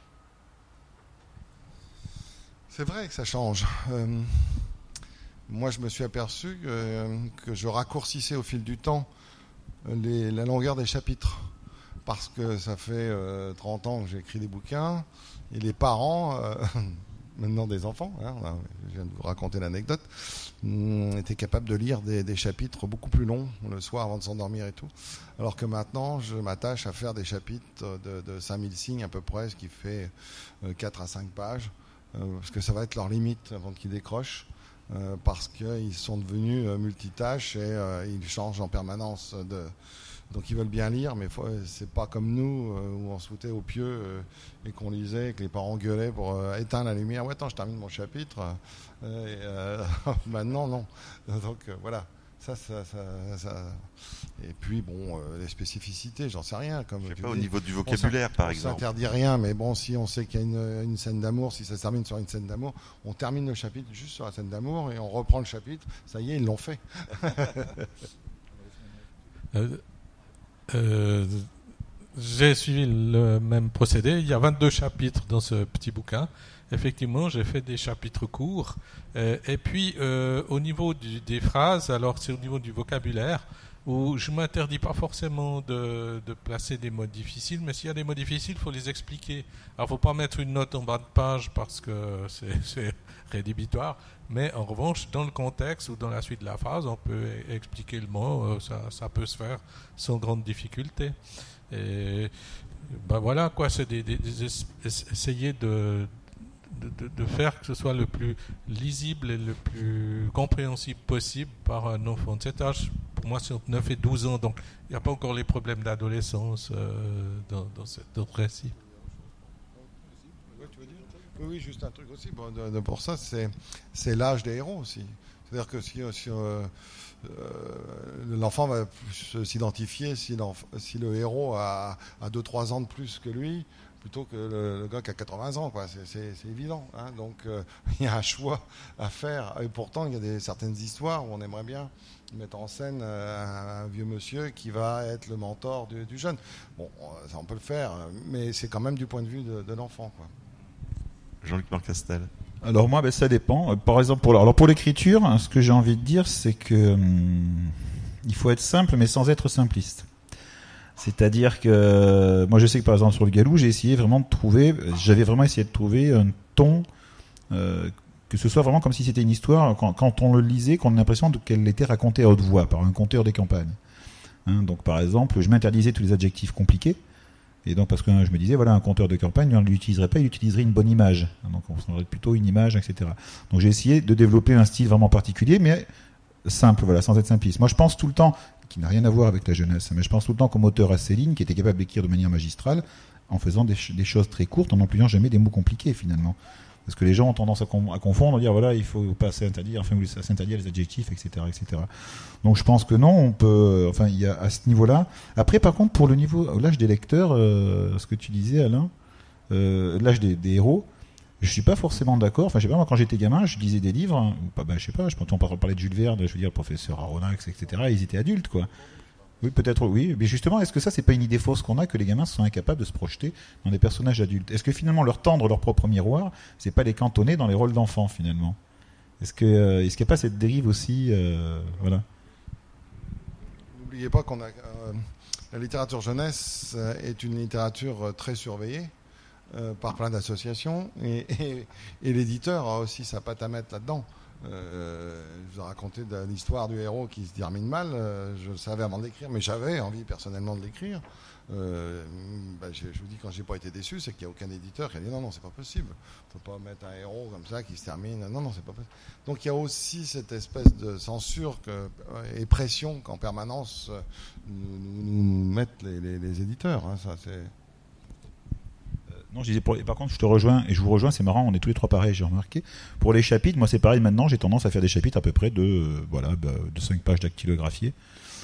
C'est vrai que ça change. Moi, je me suis aperçu que je raccourcissais au fil du temps la longueur des chapitres. Parce que ça fait 30 ans que j'écris des bouquins. Et les parents, maintenant des enfants, hein, je viens de vous raconter l'anecdote, étaient capables de lire des chapitres beaucoup plus longs le soir avant de s'endormir et tout. Alors que maintenant, je m'attache à faire des chapitres de 5000 signes à peu près, ce qui fait 4 à 5 pages. Parce que ça va être leur limite avant qu'ils décrochent, parce qu'ils sont devenus multitâches et ils changent en permanence. Donc ils veulent bien lire, mais c'est pas comme nous où on se foutait au pieu et qu'on lisait, et que les parents gueulaient pour éteindre la lumière. Ouais, attends, je termine mon chapitre. Maintenant, non. Donc voilà, Et puis bon, les spécificités, j'en sais rien. Comme Je sais tu pas, au dis, niveau du vocabulaire, par on exemple. s'interdit rien, mais bon, si on sait qu'il y a une scène d'amour, si ça se termine sur une scène d'amour, on termine le chapitre juste sur la scène d'amour et on reprend le chapitre. Ça y est, ils l'ont fait. J'ai suivi le même procédé. Il y a 22 chapitres dans ce petit bouquin. Effectivement, j'ai fait des chapitres courts. Et puis, au niveau des phrases, alors c'est au niveau du vocabulaire, où je ne m'interdis pas forcément de placer des mots difficiles, mais s'il y a des mots difficiles, il faut les expliquer. Alors, il ne faut pas mettre une note en bas de page parce que c'est rédhibitoire, mais en revanche, dans le contexte ou dans la suite de la phrase, on peut expliquer le mot, ça peut se faire sans grande difficulté. Et ben voilà, quoi, c'est essayer de faire que ce soit le plus lisible et le plus compréhensible possible par un enfant de cet âge. Pour moi, c'est entre 9 et 12 ans, donc il n'y a pas encore les problèmes d'adolescence dans ce récit. Oui, juste un truc aussi. Pour ça, c'est l'âge des héros aussi. C'est-à-dire que si l'enfant va plus s'identifier si le héros a 2-3 ans de plus que lui, plutôt que le gars qui a 80 ans, quoi. C'est évident. Hein. Donc, il y a un choix à faire. Et pourtant, il y a certaines histoires où on aimerait bien mettre en scène un vieux monsieur qui va être le mentor du jeune. Bon, ça, on peut le faire, mais c'est quand même du point de vue de l'enfant, quoi. Jean-Luc Marcastel. Alors moi, ça dépend. Par exemple, pour l'écriture, ce que j'ai envie de dire, c'est que il faut être simple, mais sans être simpliste. C'est-à-dire que moi, je sais que par exemple sur le Galou, j'avais vraiment essayé de trouver un ton que ce soit vraiment comme si c'était une histoire. Quand on le lisait, qu'on a l'impression qu'elle était racontée à haute voix par un conteur des campagnes. Hein, donc par exemple, je m'interdisais tous les adjectifs compliqués. Et donc, parce que je me disais, voilà, un conteur de campagne, on ne l'utiliserait pas, il utiliserait une bonne image. Donc, on prendrait plutôt une image, etc. Donc, j'ai essayé de développer un style vraiment particulier, mais simple, voilà, sans être simpliste. Moi, je pense tout le temps, qui n'a rien à voir avec la jeunesse, mais je pense tout le temps comme auteur à Céline, qui était capable d'écrire de manière magistrale, en faisant des choses très courtes, en n'employant jamais des mots compliqués, finalement. Parce que les gens ont tendance à confondre, à dire, voilà, il faut pas s'interdire, s'interdire les adjectifs, etc., etc. Donc, je pense que non, on peut, il y a à ce niveau-là. Après, par contre, pour l'âge des lecteurs, ce que tu disais, Alain, l'âge des héros, je suis pas forcément d'accord. Enfin, je sais pas, moi, quand j'étais gamin, je lisais des livres, hein, je sais pas, je pense qu'on parlait de Jules Verne, je veux dire, le professeur Aronnax, etc., ils étaient adultes, quoi. Oui, peut-être, oui. Mais justement, est-ce que ça, c'est pas une idée fausse qu'on a, que les gamins sont incapables de se projeter dans des personnages adultes? Est-ce que finalement, leur tendre leur propre miroir, c'est pas les cantonner dans les rôles d'enfants, finalement? Est-ce qu'il n'y a pas cette dérive aussi, voilà. N'oubliez pas qu'on a la littérature jeunesse est une littérature très surveillée par plein d'associations et l'éditeur a aussi sa patte à mettre là-dedans. Je vous ai raconté l'histoire du héros qui se termine mal. Je le savais avant de l'écrire, mais j'avais envie personnellement de l'écrire. Je vous dis, quand j'ai pas été déçu, c'est qu'il n'y a aucun éditeur qui a dit non, c'est pas possible. Faut pas mettre un héros comme ça qui se termine. Non, c'est pas possible. Donc il y a aussi cette espèce de censure et pression qu'en permanence nous mettent les éditeurs. Hein, ça c'est. Non, je disais par contre, je vous rejoins, c'est marrant, on est tous les trois pareils, j'ai remarqué. Pour les chapitres, moi c'est pareil maintenant, j'ai tendance à faire des chapitres à peu près de 5 pages dactylographiées.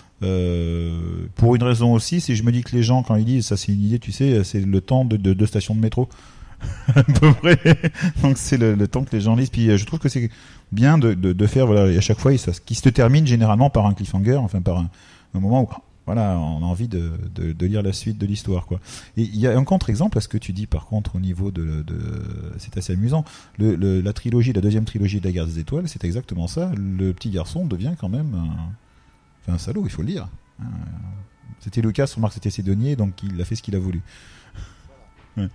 Pour une raison aussi, c'est je me dis que les gens, quand ils lisent, ça c'est une idée, tu sais, c'est le temps de 2 stations de métro. À peu près. Donc c'est le temps que les gens lisent. Puis je trouve que c'est bien de faire, voilà, et à chaque fois, qui se termine généralement par un cliffhanger, enfin par un moment où voilà, on a envie de lire la suite de l'histoire, quoi. Et il y a un contre-exemple à ce que tu dis, par contre, au niveau c'est assez amusant. La 2e trilogie de la Guerre des Étoiles, c'est exactement ça. Le petit garçon devient quand même un salaud, il faut le dire. C'était Lucas, remarque, c'était Sédonier, donc il a fait ce qu'il a voulu. Ouais.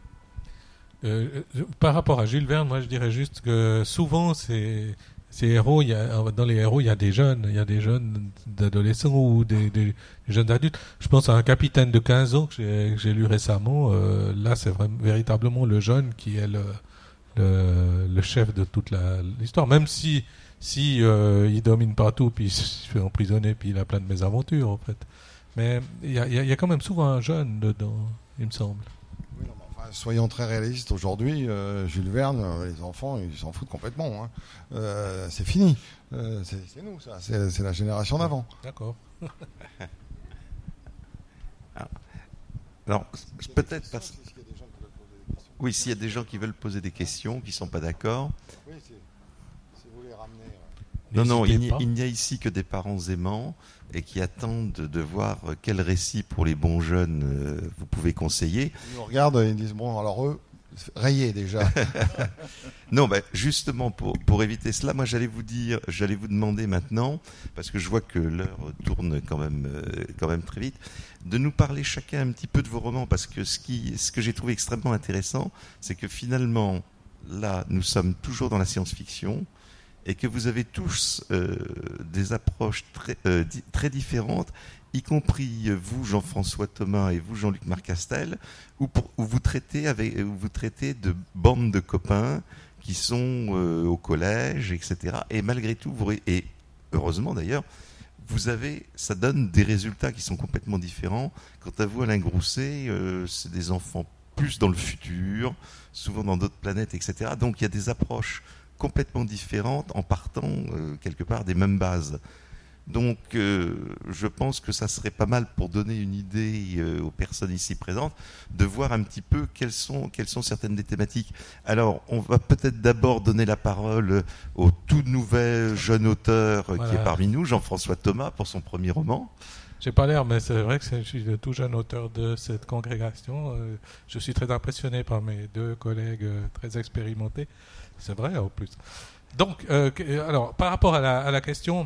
Par rapport à Jules Verne, moi je dirais juste que souvent ces héros, dans les héros, il y a des jeunes d'adolescents ou des jeunes adultes. Je pense à un capitaine de 15 ans que j'ai lu récemment. Là, c'est véritablement le jeune qui est le chef de toute l'histoire. Même si il domine partout, puis il se fait emprisonner, puis il a plein de mésaventures, en fait. Mais il y a quand même souvent un jeune dedans, il me semble. Oui, non, Soyons très réalistes. Aujourd'hui, Jules Verne, les enfants, ils s'en foutent complètement. C'est fini. C'est nous, ça. C'est la génération d'avant. D'accord. Alors, peut-être parce que... Oui, s'il y a des gens qui veulent poser des questions, qui ne sont pas d'accord. Oui, si vous les ramenez. Non, il n'y a ici que des parents aimants et qui attendent de voir quel récit pour les bons jeunes vous pouvez conseiller. Ils nous regardent et ils disent, bon, alors eux, rayez déjà. Non, justement, pour éviter cela, moi j'allais vous demander maintenant, parce que je vois que l'heure tourne quand même très vite, de nous parler chacun un petit peu de vos romans, parce que ce que j'ai trouvé extrêmement intéressant, c'est que finalement, là, nous sommes toujours dans la science-fiction, et que vous avez tous des approches très différentes, y compris vous, Jean-François Thomas, et vous, Jean-Luc Marcastel, où vous traitez de bandes de copains qui sont au collège, etc. Et malgré tout, et heureusement d'ailleurs, ça donne des résultats qui sont complètement différents. Quant à vous, Alain Grousset, c'est des enfants plus dans le futur, souvent dans d'autres planètes, etc. Donc il y a des approches complètement différentes en partant quelque part des mêmes bases. Donc je pense que ça serait pas mal pour donner une idée aux personnes ici présentes de voir un petit peu quelles sont certaines des thématiques. Alors on va peut-être d'abord donner la parole au tout nouvel jeune auteur qui est parmi nous, Jean-François Thomas, pour son premier roman. J'ai pas l'air, mais c'est vrai que je suis le tout jeune auteur de cette congrégation. Je suis très impressionné par mes deux collègues très expérimentés. C'est vrai, en plus. Donc, alors, par rapport à la question,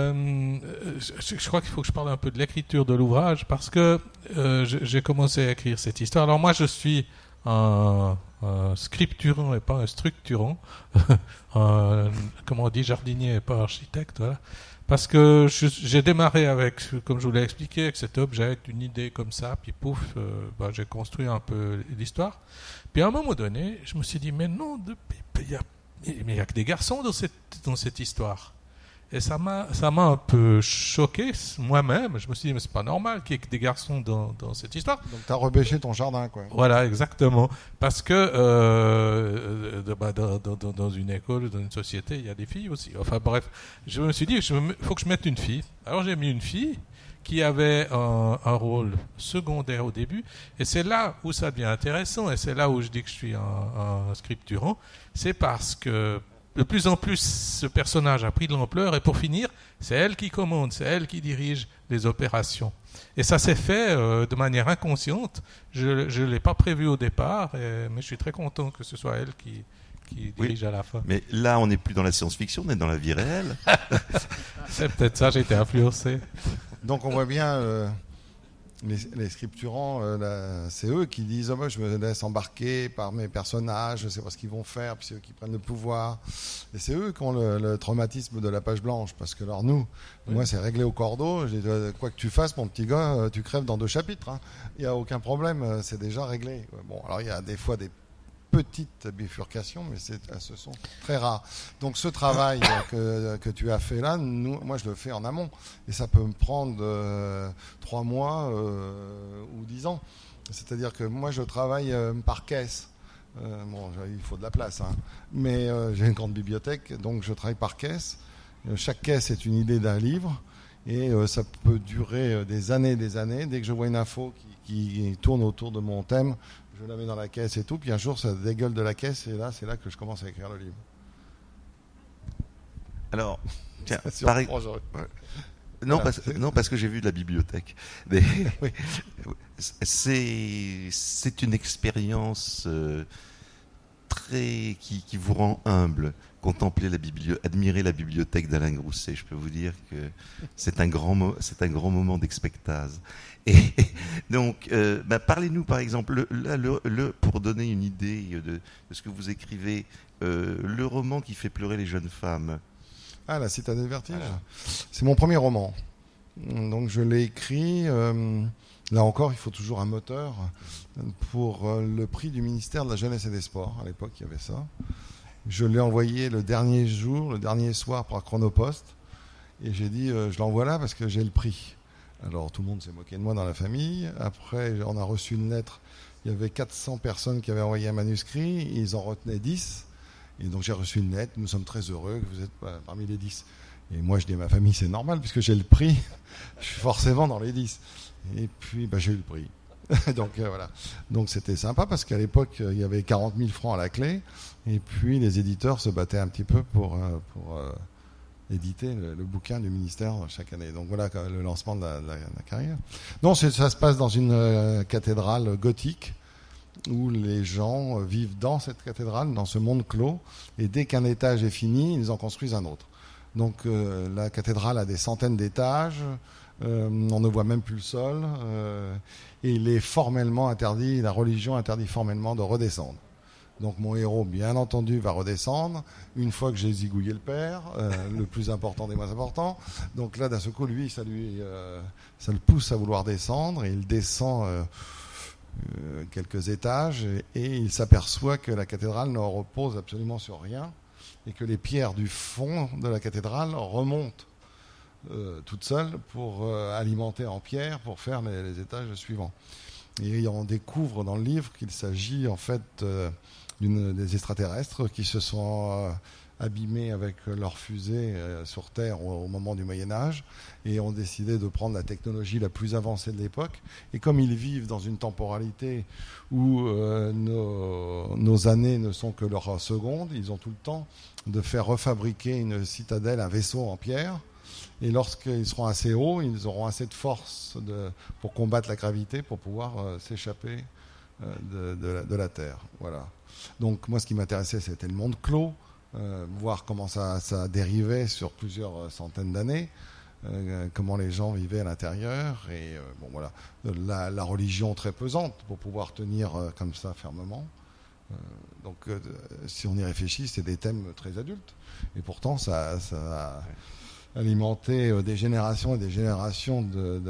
je crois qu'il faut que je parle un peu de l'écriture de l'ouvrage, parce que j'ai commencé à écrire cette histoire. Alors moi, je suis un scripturant et pas un structurant, comment on dit, jardinier et pas architecte, voilà. Parce que j'ai démarré avec, comme je vous l'ai expliqué, avec cet objet, une idée comme ça, puis pouf, j'ai construit un peu l'histoire. Puis à un moment donné, je me suis dit, mais non, il n'y a que des garçons dans cette histoire. Et ça m'a un peu choqué moi-même. Je me suis dit, mais c'est pas normal qu'il y ait que des garçons dans cette histoire. Donc tu as rebêché ton jardin, quoi. Voilà, exactement. Parce que dans une école, dans une société, il y a des filles aussi. Enfin bref, je me suis dit, il faut que je mette une fille. Alors j'ai mis une fille qui avait un rôle secondaire au début. Et c'est là où ça devient intéressant. Et c'est là où je dis que je suis un scripturant. C'est parce que de plus en plus, ce personnage a pris de l'ampleur et pour finir, c'est elle qui commande, c'est elle qui dirige les opérations. Et ça s'est fait de manière inconsciente. Je ne l'ai pas prévu au départ, mais je suis très content que ce soit elle qui dirige à la fin. Mais là, on n'est plus dans la science-fiction, on est dans la vie réelle. C'est peut-être ça, j'ai été influencé. Donc on voit bien... Les scripturants, c'est eux qui disent moi je me laisse embarquer par mes personnages, je sais pas ce qu'ils vont faire, puis c'est eux qui prennent le pouvoir. Et c'est eux qui ont le traumatisme de la page blanche, parce que alors moi c'est réglé au cordeau, j'ai dit, quoi que tu fasses mon petit gars, tu crèves dans 2 chapitres, hein. Il n'y a aucun problème, c'est déjà réglé. Bon, alors il y a des fois des petites bifurcations, mais ce sont très rares. Donc ce travail que tu as fait là, moi je le fais en amont, et ça peut me prendre 3 mois ou 10 ans. C'est-à-dire que moi je travaille par caisse. Il faut de la place, hein. Mais j'ai une grande bibliothèque, donc je travaille par caisse. Chaque caisse est une idée d'un livre, et ça peut durer des années. Dès que je vois une info qui tourne autour de mon thème, je la mets dans la caisse et tout, puis un jour ça dégueule de la caisse, et là c'est là que je commence à écrire le livre. Alors, tiens, Non, parce que j'ai vu de la bibliothèque. Mais c'est une expérience qui vous rend humble. Admirer la bibliothèque d'Alain Grousset, je peux vous dire que c'est un grand moment d'extase. Et donc, parlez-nous par exemple, pour donner une idée de ce que vous écrivez, le roman qui fait pleurer les jeunes femmes. Ah, La Citadelle Vertige. Voilà. C'est mon premier roman. Donc je l'ai écrit. Là encore, il faut toujours un moteur pour le prix du ministère de la Jeunesse et des Sports. À l'époque, il y avait ça. Je l'ai envoyé le dernier soir par Chronopost. Et j'ai dit, je l'envoie là parce que j'ai le prix. Alors tout le monde s'est moqué de moi dans la famille. Après, on a reçu une lettre il y avait 400 personnes qui avaient envoyé un manuscrit, ils en retenaient 10. Et donc j'ai reçu une lettre, nous sommes très heureux que vous êtes parmi les 10. Et moi je dis à ma famille, c'est normal, puisque j'ai le prix, je suis forcément dans les 10. Et puis j'ai eu le prix. Donc voilà. Donc c'était sympa, parce qu'à l'époque, il y avait 40 000 francs à la clé, et puis les éditeurs se battaient un petit peu pour éditer le bouquin du ministère chaque année. Donc voilà le lancement de la carrière. Non, ça se passe dans une cathédrale gothique où les gens vivent dans cette cathédrale, dans ce monde clos, et dès qu'un étage est fini, ils en construisent un autre. Donc la cathédrale a des centaines d'étages, on ne voit même plus le sol, et il est formellement interdit, la religion interdit formellement de redescendre. Donc mon héros, bien entendu, va redescendre une fois que j'ai zigouillé le père, le plus important des moins importants. Donc là, d'un seul coup, lui, ça le pousse à vouloir descendre, et il descend quelques étages, et il s'aperçoit que la cathédrale ne repose absolument sur rien, et que les pierres du fond de la cathédrale remontent toutes seules pour alimenter en pierre pour faire les étages suivants. Et on découvre dans le livre qu'il s'agit en fait des extraterrestres qui se sont abîmés avec leurs fusées sur Terre au moment du Moyen-Âge et ont décidé de prendre la technologie la plus avancée de l'époque. Et comme ils vivent dans une temporalité où nos années ne sont que leurs secondes, ils ont tout le temps de faire refabriquer une citadelle, un vaisseau en pierre. Et lorsqu'ils seront assez hauts, ils auront assez de force pour combattre la gravité, pour pouvoir s'échapper de la Terre. Voilà. Donc moi, ce qui m'intéressait, c'était le monde clos, voir comment ça dérivait sur plusieurs centaines d'années, comment les gens vivaient à l'intérieur, et voilà, la religion très pesante pour pouvoir tenir comme ça fermement. Donc si on y réfléchit, c'est des thèmes très adultes, et pourtant ça a alimenté des générations et des générations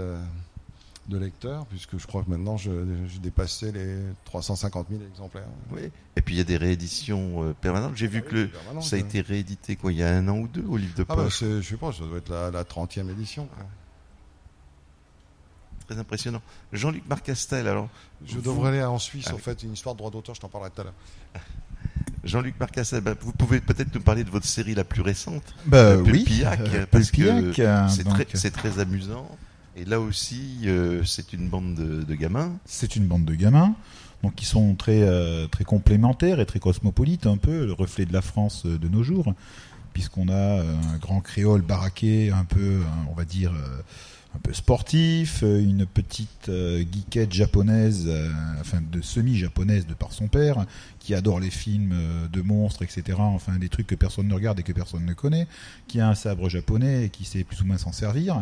de lecteurs, puisque je crois que maintenant j'ai dépassé les 350 000 exemplaires. Oui. Et puis il y a des rééditions permanentes. J'ai vu que ça a été réédité il y a 1 an ou 2 au livre de poche. Je sais pas, ça doit être la 30e édition. Quoi. Très impressionnant. Jean-Luc Marcastel, alors. Je devrais aller en Suisse, en fait, une histoire de droit d'auteur, je t'en parlerai tout à l'heure. Jean-Luc Marcastel, vous pouvez peut-être nous parler de votre série la plus récente, Pulpillac, parce que c'est très amusant. Et là aussi, c'est une bande de gamins. C'est une bande de gamins, donc qui sont très très complémentaires et très cosmopolites, un peu le reflet de la France de nos jours, puisqu'on a un grand créole baraqué, un peu, on va dire, un peu sportif, une petite geekette japonaise, enfin de semi-japonaise de par son père, qui adore les films de monstres, etc. Enfin des trucs que personne ne regarde et que personne ne connaît, qui a un sabre japonais et qui sait plus ou moins s'en servir.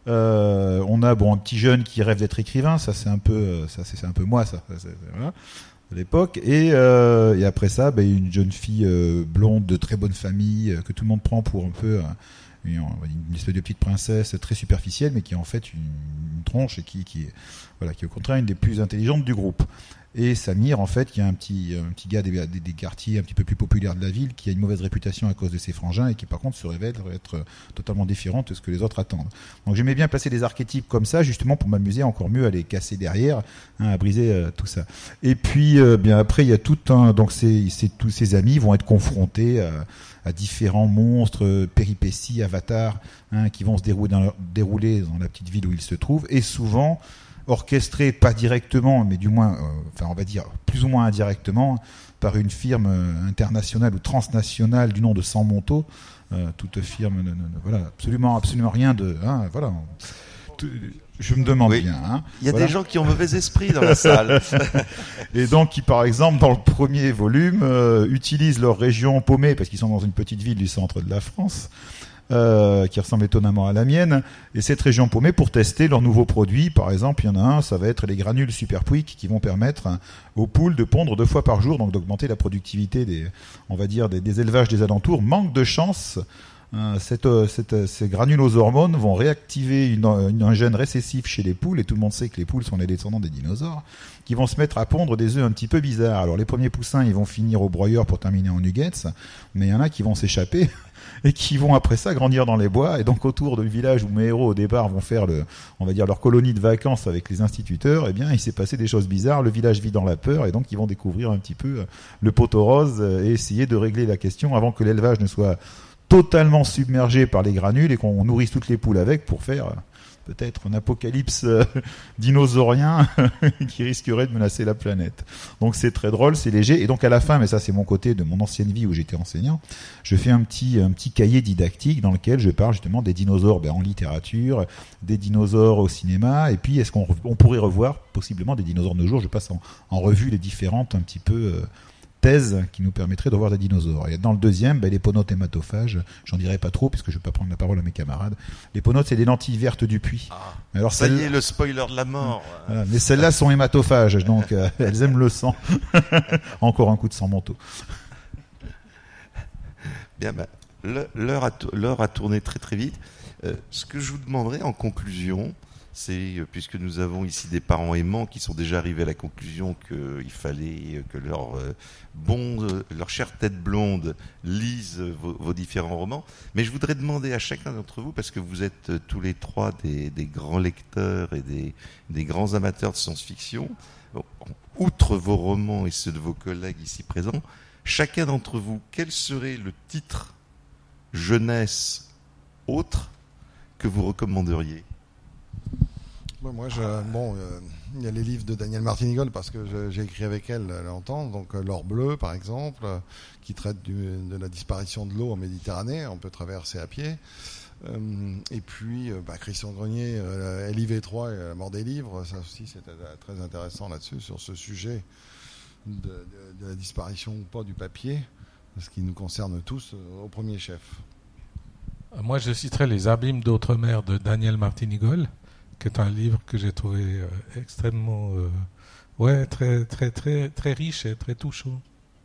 On a un petit jeune qui rêve d'être écrivain, c'est un peu moi ça voilà, à l'époque, et après ça, une jeune fille blonde de très bonne famille que tout le monde prend pour un peu une espèce de petite princesse très superficielle, mais qui est en fait une tronche et qui est au contraire une des plus intelligentes du groupe. Et Samir, en fait, qui est un petit gars des quartiers un petit peu plus populaires de la ville, qui a une mauvaise réputation à cause de ses frangins et qui par contre se révèle être totalement différente de ce que les autres attendent. Donc j'aimais bien placer des archétypes comme ça, justement pour m'amuser encore mieux à les casser derrière, à briser tout ça. Et puis bien après, il y a donc tous ces amis vont être confrontés à différents monstres, péripéties, avatars, qui vont se dérouler dans la petite ville où ils se trouvent, et souvent orchestré, pas directement, mais du moins, on va dire plus ou moins indirectement, par une firme internationale ou transnationale du nom de Sammonto. Toute firme, absolument rien de, voilà. Je me demande bien. Il y a des gens qui ont mauvais esprit dans la salle. Et donc, qui, par exemple, dans le premier volume, utilisent leur région paumée, parce qu'ils sont dans une petite ville du centre de la France, qui ressemble étonnamment à la mienne, et cette région paumée pour tester leurs nouveaux produits. Par exemple, il y en a un, ça va être les granules Super Pouic, qui vont permettre aux poules de pondre 2 fois par jour, donc d'augmenter la productivité des élevages des alentours. Manque de chance, Ces granules aux hormones vont réactiver un gène récessif chez les poules, et tout le monde sait que les poules sont les descendants des dinosaures, qui vont se mettre à pondre des œufs un petit peu bizarres. Alors les premiers poussins, ils vont finir au broyeur pour terminer en nuggets, mais il y en a qui vont s'échapper et qui vont après ça grandir dans les bois. Et donc autour du village où mes héros au départ vont faire leur colonie de vacances avec les instituteurs, eh bien il s'est passé des choses bizarres. Le village vit dans la peur, et donc ils vont découvrir un petit peu le poteau rose et essayer de régler la question avant que l'élevage ne soit totalement submergé par les granules et qu'on nourrisse toutes les poules avec pour faire peut-être un apocalypse dinosaurien qui risquerait de menacer la planète. Donc c'est très drôle, c'est léger, et donc à la fin, mais ça c'est mon côté de mon ancienne vie où j'étais enseignant, je fais un petit cahier didactique dans lequel je parle justement des dinosaures en littérature, des dinosaures au cinéma, et puis est-ce qu'on pourrait revoir possiblement des dinosaures de nos jours. Je passe en revue les différentes un petit peu thèse qui nous permettrait de voir des dinosaures. Et dans le deuxième, les ponotes hématophages, j'en dirai pas trop puisque je ne vais pas prendre la parole à mes camarades. Les ponotes, c'est des lentilles vertes du puits. Alors ça y est, le spoiler de la mort. Voilà, mais celles-là sont hématophages, donc elles aiment le sang. Encore un coup de sang manteau. Bien, l'heure a tourné très très vite. Ce que je vous demanderai en conclusion, c'est, puisque nous avons ici des parents aimants qui sont déjà arrivés à la conclusion qu'il fallait que leur chère tête blonde lise vos différents romans, mais je voudrais demander à chacun d'entre vous, parce que vous êtes tous les trois des grands lecteurs et des grands amateurs de science-fiction, outre vos romans et ceux de vos collègues ici présents, chacun d'entre vous, quel serait le titre jeunesse autre que vous recommanderiez ? Moi, il y a les livres de Danielle Martinigol parce que j'ai écrit avec elle longtemps, donc L'Or Bleu par exemple, qui traite de la disparition de l'eau en Méditerranée, on peut traverser à pied. Et puis Christian Grenier, LIV3 et La mort des livres, ça aussi c'était très intéressant là-dessus, sur ce sujet de la disparition ou pas du papier, ce qui nous concerne tous au premier chef. Moi je citerai Les Abîmes d'Outre-mer de Danielle Martinigol, qui est un livre que j'ai trouvé extrêmement très, très, très, très riche et très touchant.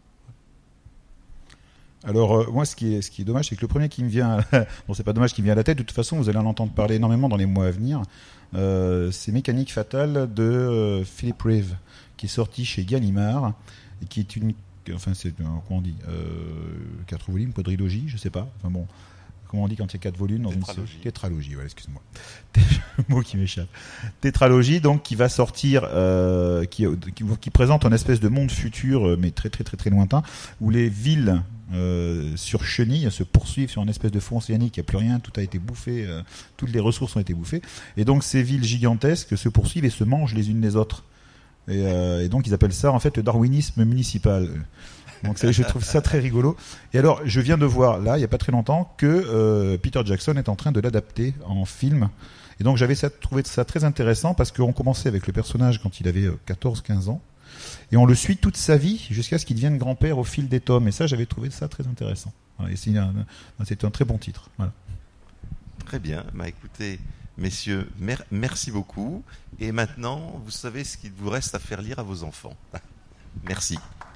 Alors moi ce qui est dommage, c'est que le premier qui me vient bon, c'est pas dommage qu'il me vient à la tête, de toute façon vous allez en entendre parler énormément dans les mois à venir, c'est Mécanique fatale de Philip Reeve, qui est sorti chez Gallimard et qui est c'est comment on dit, 4 volumes, quadrilogie, je sais pas, comment on dit quand il y a 4 volumes dans une série ? Tétralogie, voilà, excuse-moi. Mot qui m'échappe. Tétralogie, donc, qui va sortir, qui présente une espèce de monde futur, mais très, très, très, très lointain, où les villes sur chenilles se poursuivent sur une espèce de fond océanique. Il n'y a plus rien, tout a été bouffé, toutes les ressources ont été bouffées. Et donc, ces villes gigantesques se poursuivent et se mangent les unes les autres. Et donc, ils appellent ça, en fait, le darwinisme municipal. Donc je trouve ça très rigolo. Et alors, je viens de voir, là, il n'y a pas très longtemps, que Peter Jackson est en train de l'adapter en film. Et donc, j'avais trouvé ça très intéressant parce qu'on commençait avec le personnage quand il avait 14-15 ans. Et on le suit toute sa vie jusqu'à ce qu'il devienne grand-père au fil des tomes. Et ça, j'avais trouvé ça très intéressant. Voilà, et c'est un très bon titre. Voilà. Très bien. Écoutez, messieurs, merci beaucoup. Et maintenant, vous savez ce qu'il vous reste à faire lire à vos enfants. Merci.